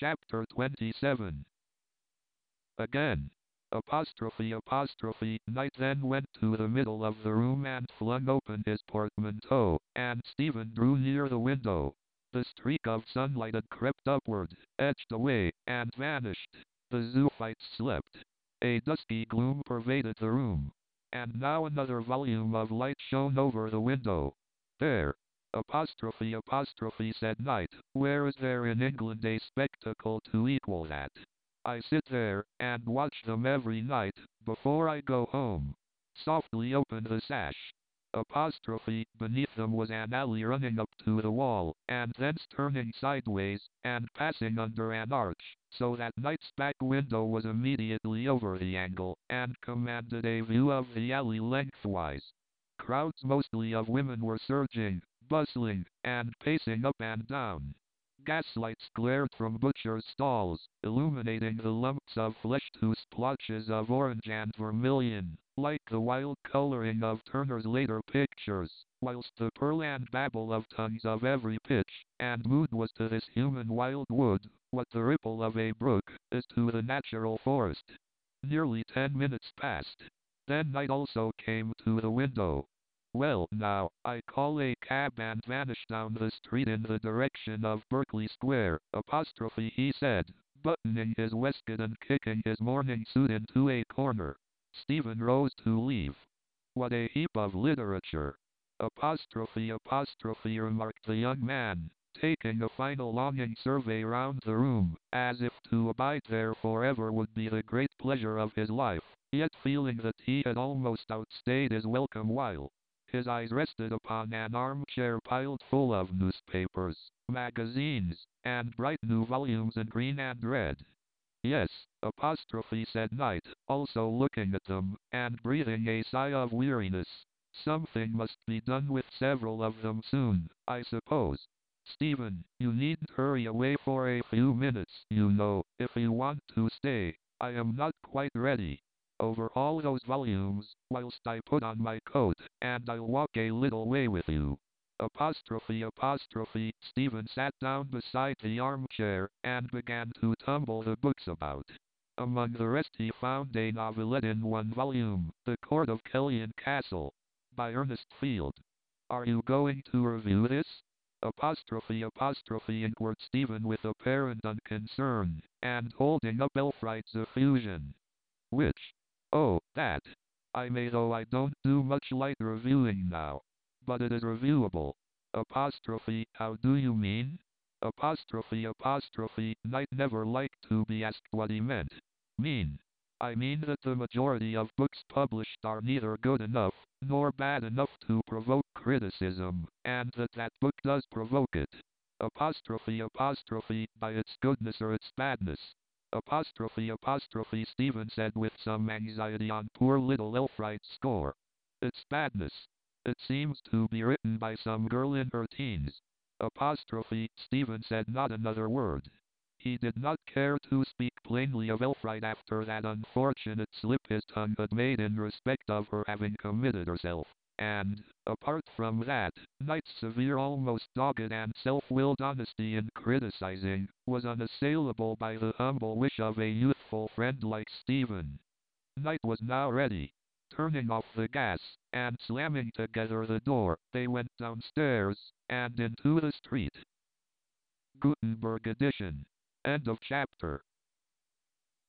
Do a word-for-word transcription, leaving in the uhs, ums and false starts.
Chapter twenty-seven. Again. Apostrophe apostrophe. Knight then went to the middle of the room and flung open his portmanteau, and Stephen drew near the window. The streak of sunlight had crept upward, edged away, and vanished. The zoophytes slept. A dusky gloom pervaded the room. And now another volume of light shone over the window. There. Apostrophe apostrophe said Knight, where is there in England a spectacle to equal that? I sit there, and watch them every night, before I go home. Softly opened the sash. Apostrophe, beneath them was an alley running up to the wall, and thence turning sideways, and passing under an arch, so that Knight's back window was immediately over the angle, and commanded a view of the alley lengthwise. Crowds mostly of women were surging, bustling, and pacing up and down. Gaslights glared from butchers' stalls, illuminating the lumps of flesh to splotches of orange and vermilion, like the wild coloring of Turner's later pictures, whilst the purl and babble of tongues of every pitch and mood was to this human wild wood, what the ripple of a brook is to the natural forest. Nearly ten minutes passed. Then Knight also came to the window. Well, now, I call a cab and vanished down the street in the direction of Berkeley Square, apostrophe he said, buttoning his waistcoat and kicking his morning suit into a corner. Stephen rose to leave. What a heap of literature! Apostrophe apostrophe remarked the young man, taking a final longing survey round the room, as if to abide there forever would be the great pleasure of his life, yet feeling that he had almost outstayed his welcome while. His eyes rested upon an armchair piled full of newspapers, magazines, and bright new volumes in green and red. Yes, apostrophe said Knight, also looking at them, and breathing a sigh of weariness. Something must be done with several of them soon, I suppose. Stephen, you needn't hurry away for a few minutes, you know, if you want to stay. I am not quite ready. Overhaul those volumes, whilst I put on my coat, and I'll walk a little way with you. Apostrophe apostrophe. Stephen sat down beside the armchair, and began to tumble the books about. Among the rest he found a novelette in one volume, The Court of Kellyan Castle, by Ernest Field. Are you going to review this? Apostrophe apostrophe inquired Stephen with apparent unconcern, and holding up Elfright's effusion. Which? Oh, that. I may, though I don't do much light reviewing now. But it is reviewable. Apostrophe, how do you mean? Apostrophe apostrophe. Knight never liked to be asked what he meant. Mean. I mean that the majority of books published are neither good enough, nor bad enough to provoke criticism, and that that book does provoke it. Apostrophe apostrophe, by its goodness or its badness. Apostrophe apostrophe. Stephen said with some anxiety on poor little Elfright's score. Its badness. It seems to be written by some girl in her teens. Apostrophe. Stephen said not another word. He did not care to speak plainly of Elfright after that unfortunate slip his tongue had made in respect of her having committed herself. And, apart from that, Knight's severe, almost dogged and self-willed honesty in criticizing, was unassailable by the humble wish of a youthful friend like Stephen. Knight was now ready. Turning off the gas, and slamming together the door, they went downstairs, and into the street. Gutenberg edition. End of chapter.